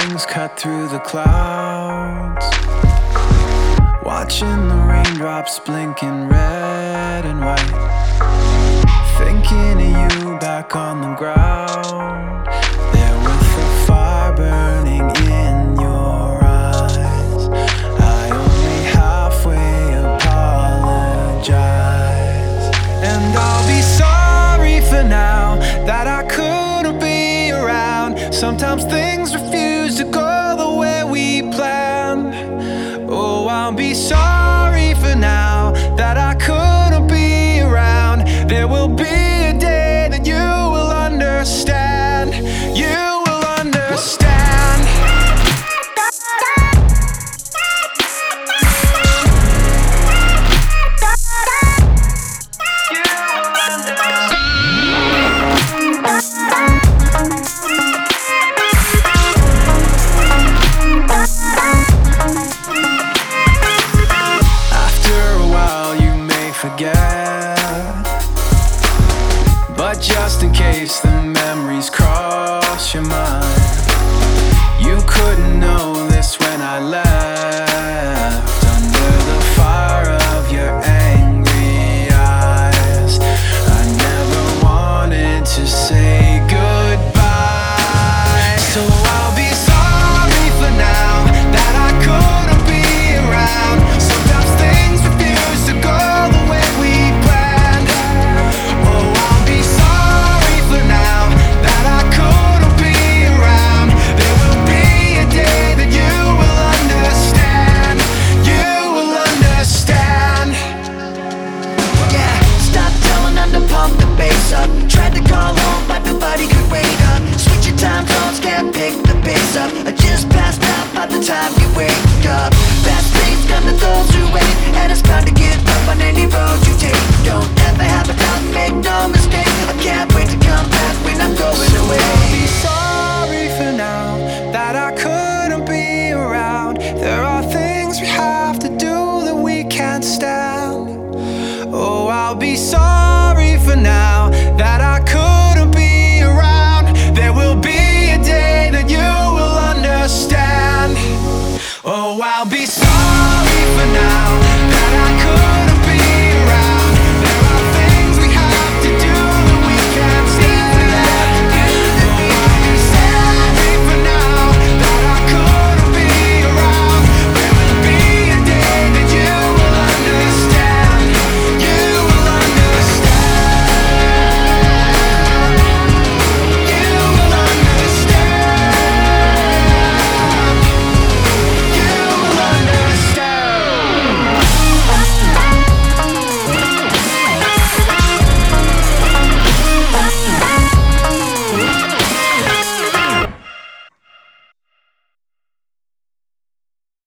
wings cut through the clouds, watching the raindrops blinking red and white, thinking of you back on the ground, there with the fire burning in your eyes. I only halfway apologize, and I'll be sorry for now that I couldn't be around. Sometimes things refuse to go the way we planned. Oh, I'll be sorry for now that I couldn't be around. There will be a day that you will understand. You will understand. You will understand. Forget, but just in case the memories cross your mind, you couldn't know this when I left under the fire of your angry eyes. I never wanted to say goodbye, so I'll be sorry for now that I couldn't be around. Sometimes things refuse to go the way we planned. Oh, I'll be sorry for now that I couldn't be around. There will be a day that you will understand. You will understand. Yeah, stop telling them to pump the bass up. Tried to call home but nobody could wait up. Switch your time zones, can't pick the pace up. I just passed out by the time you wake up. Fast things come to those who wait, and it's bound to give up on any road you take. Don't ever have a doubt, make no mistake. I can't wait to come back when I'm going away. I'll be sorry for now that I couldn't be around. There are things we have to do that we can't stand. Oh, I'll be sorry for now that I couldn't